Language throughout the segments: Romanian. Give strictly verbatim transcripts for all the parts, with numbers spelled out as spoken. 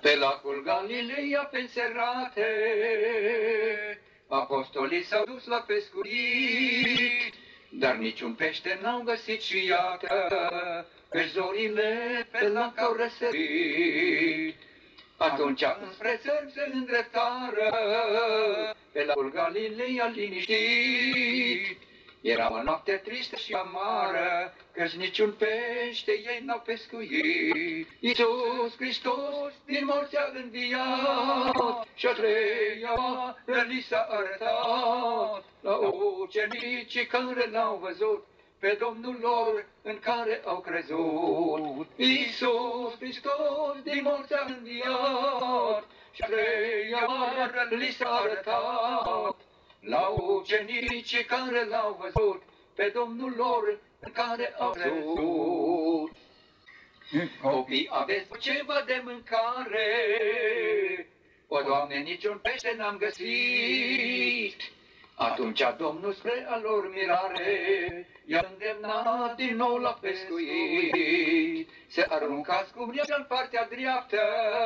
Pe lacul Galilei ape înserate, apostolii s-au dus la pescuit, dar niciun pește n-au găsit și iată, că zorile pe lac au răsărit. Atunci înspre țări se îndreptară, pe lacul Galilei a liniștit. Era o noapte tristă și amară, căci niciun pește ei n-au pescuit. Iisus Hristos din morți a înviat și a treia oară li s-a arătat la ucenicii care l-au văzut, pe Domnul lor în care au crezut. Iisus Hristos din morți a înviat și a treia oară li s-a arătat la ucenicii care l-au văzut, pe Domnul lor în care au crezut. Copii, aveți ceva de mâncare? O, Doamne, niciun pește n-am găsit. Atunci Domnul, spre a lor mirare, i-a îndemnat din nou la pescuit. Se aruncați cu mânia în partea dreaptă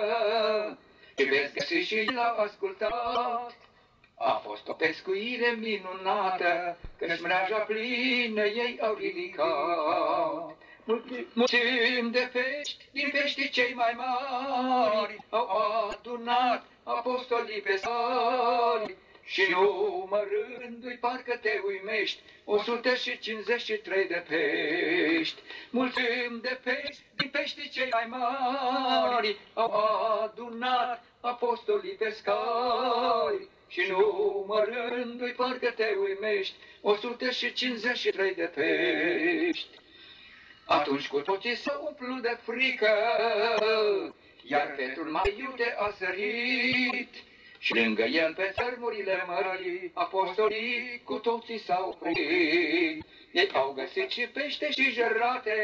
și veți găsi și l-a ascultat. A fost o pescuire minunată, căci mreaja plină ei au ridicat. Mulțimi de pești, din peștii cei mai mari, au adunat apostolii pe sari. Și numărându-i parcă te uimești, o sută și cincizeci și trei de pești. Mulțimi de pești, din peștii cei mai mari, au adunat apostolii pescari. Și numărându-i parcă te uimești, o sută și cincizeci și trei de pești. Atunci cu toții s-au umplut de frică, iar Petru mai iute a sărit, și lângă el pe țărmurile mării, apostolii cu toții s-au oprit. Ei au găsit și pește și jărate,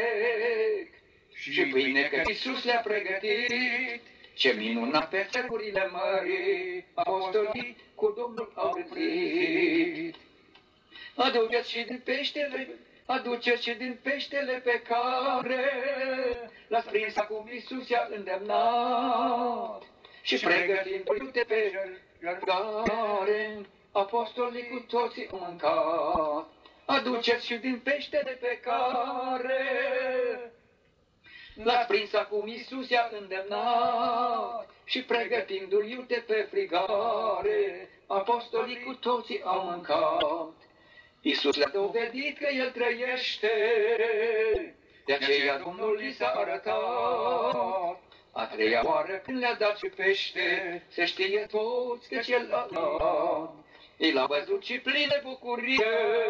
și pâine că Iisus le-a pregătit. Ce minunat pe țărmurile mării, apostolii cu Domnul au gândit. Aduceți și din peștele, aduceți și din peștele pe care l-ați prins acum Iisus i-a îndemnat. Și pregătindu-te pe răbdare, apostolii cu toții au mâncat. Aduceți și din peștele pe care l-ați prins acum Iisus i-a îndemnat. Și pregătindu-l iute pe frigare, apostolii cu toții au mâncat. Iisus le-a dovedit că El trăiește, de aceea Domnul li s-a arătat. A treia oară când le-a dat și pește, se știe toți că El a dat. Ei l-a văzut și plin de bucurie,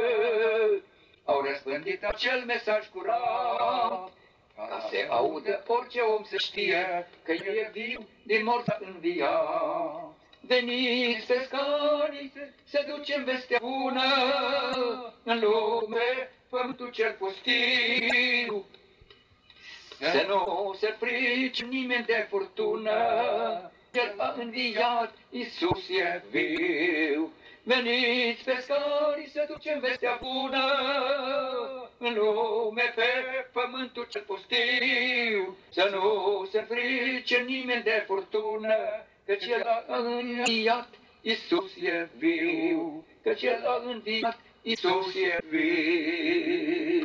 au răspândit acel mesaj curat, ca se audă orice om să știe că El e viu, din morți a înviat. Veniți pescarii, se ducem vestea bună în lume, pământul cel pustiu. Să nu se frici nimeni de furtună, El a înviat, Iisus e viu. Veniți pescarii, să ducem vestea bună în lume, pe pământul cel pustiu. Să nu se frice nimeni de furtună, căci El a înviat, Iisus e viu. Căci El a înviat, Iisus e viu.